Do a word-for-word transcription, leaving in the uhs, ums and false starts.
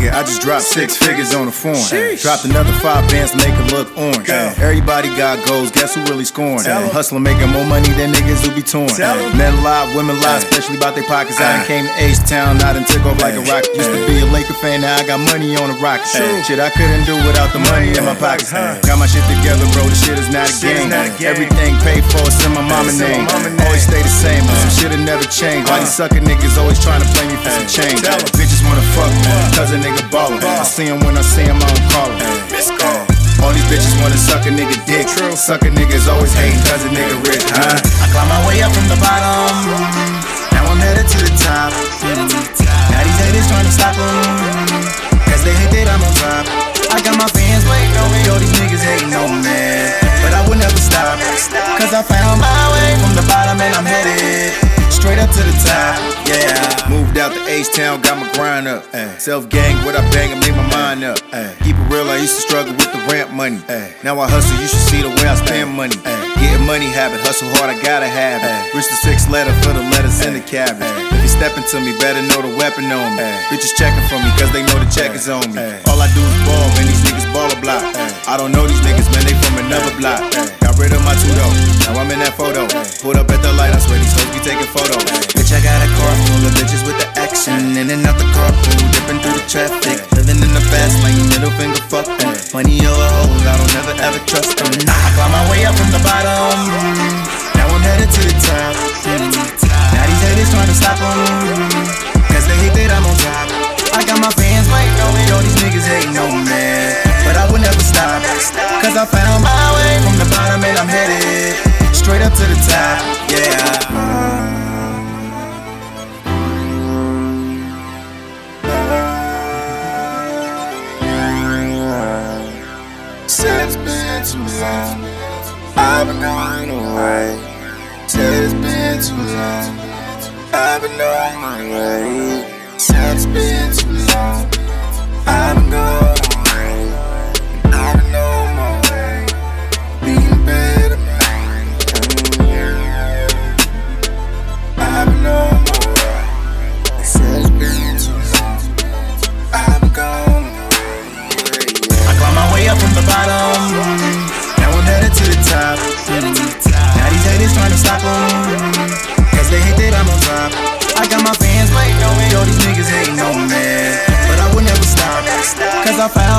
nigga, I just dropped six figures on the foreign. Dropped another five bands to make it look orange. Everybody got goals, guess who really scoring? Hustling, making more money than niggas who be touring. Men lie, women lie, especially about their pockets. I done came to H-Town, I done took off like a rocket. Used to be a Laker fan, now I got money on the rocket. Shit, I couldn't do without the money in my pockets. Got my shit together, bro, the shit is not a game. Everything paid for, it's in my mama name. Always stay the same, but some shit'll never change. Why these sucker niggas always trying to play me for some change? Bitches wanna fuck me, cause a nigga ballin'. I see him when I see him, I don't call him. All these bitches wanna suck a nigga dick. Sucker niggas always hatin' cause a nigga rich, huh? I climb my way up from the bottom, now I'm headed to the top. Now these haters tryna stop them, cause they hate that I'm on top. I got my fans waiting on me, all these niggas hating on me, but I will never stop, cause I found my way from the bottom and I'm headed straight up to the top, yeah. Moved out to H-Town, got my grind up. Self-gang, what I bang, I made my mind up. Keep it real, I used to struggle with the rent money. Now I hustle, you should see the way I spend money. Getting money habit, hustle hard, I gotta have it. Reach the sixth letter for the letters in the cabbage. If you stepping to me, better know the weapon on me. Bitches checking for me, cause they know the check is on me. All I do is ball, man, these niggas ball a block. I don't know these niggas, man, they from another block. Got rid of my two-door, now I'm in that photo. Pulled up at the light, I swear these hoes be taking photos. Bitch, I got a car full of bitches with the action. In and out the carpool, dipping through the traffic. Living in the fast lane, middle finger fuck them. Money over hoes, I don't ever ever trust them. I climb my way up from the bottom, now I'm headed to the top. Now these haters trying to stop them, cause they hate that I'm on top. I got my fans waiting on me, all these niggas hating on me, but I will never stop, cause I found my way from the bottom and I'm headed straight up to the top, yeah. It's been too long, I've been going away. It's been too long, I've been on my way. It's been too long, I've been going away. I've been on my way, being a better man. I've been on my way. It's been too long, I've been going away. I climb my way up from the bottom, now I'm headed to the top. Now these haters tryna stop them, cause they hate that I'm on top. I got my fans waiting on me, all these niggas hating on me, but I will never stop, cause I found